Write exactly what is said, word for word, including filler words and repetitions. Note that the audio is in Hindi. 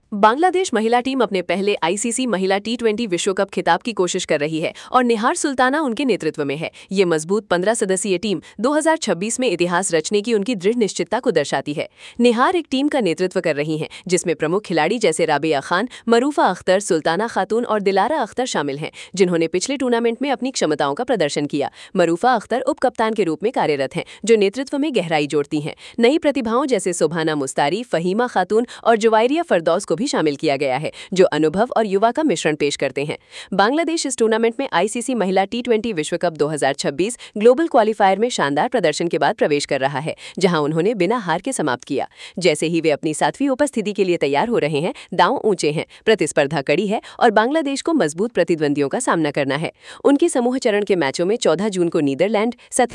बांग्लादेश महिला टीम अपने पहले आईसीसी महिला टी ट्वेंटी विश्व कप खिताब की कोशिश कर रही है और निहार सुल्ताना उनके नेतृत्व में है। ये मजबूत पंद्रह सदस्यीय टीम दो हज़ार छब्बीस में इतिहास रचने की उनकी दृढ़ निश्चितता को दर्शाती है। निहार एक टीम का नेतृत्व कर रही हैं, जिसमें प्रमुख खिलाड़ी जैसे राबिया खान, मरूफा अख्तर, सुल्ताना खातून और दिलारा अख्तर शामिल हैं, जिन्होंने पिछले टूर्नामेंट में अपनी क्षमताओं का प्रदर्शन किया। मरूफा अख्तर उप कप्तान के रूप में कार्यरत हैं, जो नेतृत्व में गहराई जोड़ती हैं। नई प्रतिभाओं जैसे सुभाना मुस्तारी, फहीमा खातून और जुवायरिया फरदौस को भी शामिल किया गया है, जो अनुभव और युवा का मिश्रण पेश करते हैं। बांग्लादेश इस टूर्नामेंट में आईसीसी महिला टी ट्वेंटी विश्व कप दो हज़ार छब्बीस ग्लोबल क्वालिफायर में शानदार प्रदर्शन के बाद प्रवेश कर रहा है, जहां उन्होंने बिना हार के समाप्त किया। जैसे ही वे अपनी सातवीं उपस्थिति के लिए तैयार हो रहे हैं, दांव ऊंचे हैं, प्रतिस्पर्धा कड़ी है और बांग्लादेश को मजबूत प्रतिद्वंदियों का सामना करना है। उनके समूह चरण के मैचों में चौदह जून को नीदरलैंड,